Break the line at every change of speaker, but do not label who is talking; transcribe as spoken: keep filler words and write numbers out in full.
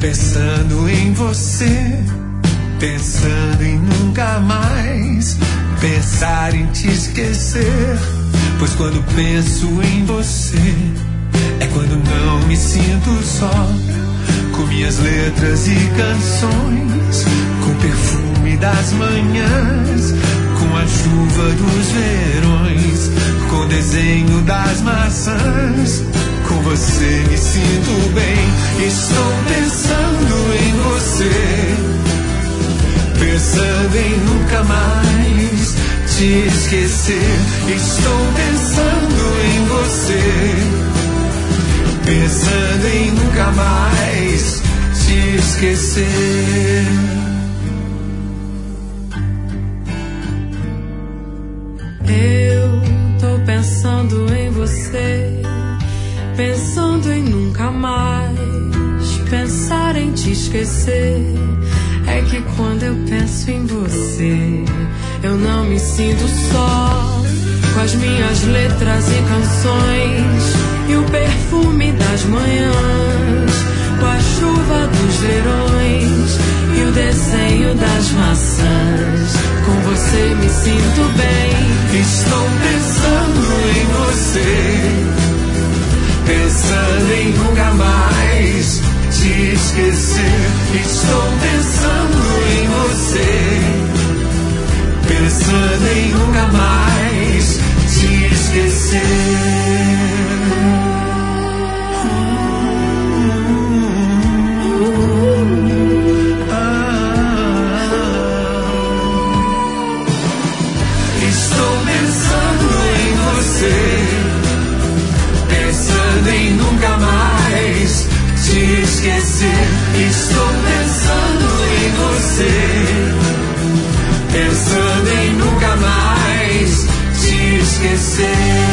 Pensando em você, pensando em nunca mais pensar em te esquecer. Pois quando penso em você, é quando não me sinto só. Com minhas letras e canções, com o perfume das manhãs, com a chuva dos verões, com o desenho das maçãs. Com você me sinto bem. Estou pensando em você, pensando em nunca mais te esquecer. Estou pensando em você, pensando em nunca mais te esquecer.
Eu tô pensando em você, pensando em nunca mais pensar em te esquecer. É que quando eu penso em você, eu não me sinto só. Com as minhas letras e canções, e o perfume das manhãs, com a chuva dos verões, e o desenho das maçãs. Com você me sinto bem.
Estou pensando em você, pensando em nunca mais te esquecer. Estou pensando em você, pensando em nunca mais te esquecer. Estou pensando em você, pensando em nunca mais te esquecer. Estou pensando em você, pensando em nunca mais te esquecer.